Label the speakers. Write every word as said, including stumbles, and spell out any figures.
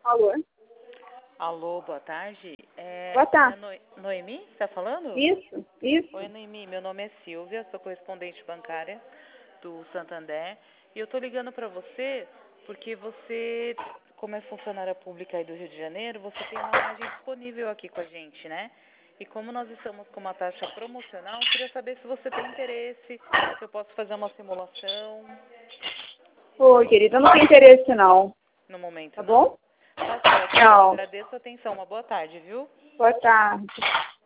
Speaker 1: Alô?
Speaker 2: Alô, boa tarde. É,
Speaker 1: Boa tarde.
Speaker 2: é no... Noemi, você está falando?
Speaker 1: Isso, isso.
Speaker 2: Oi, Noemi, meu nome é Silvia, sou correspondente bancária do Santander. E eu estou ligando para você porque você, como é funcionária pública aí do Rio de Janeiro, você tem uma margem disponível aqui com a gente, né? E como nós estamos com uma taxa promocional, eu queria saber se você tem interesse, se eu posso fazer uma simulação
Speaker 1: Oi, querida, eu não tenho interesse não.
Speaker 2: no momento,
Speaker 1: Tá
Speaker 2: não?
Speaker 1: bom?
Speaker 2: Tá certo, então.
Speaker 1: Não.
Speaker 2: Agradeço a atenção. Uma boa tarde, viu?
Speaker 1: Boa tarde.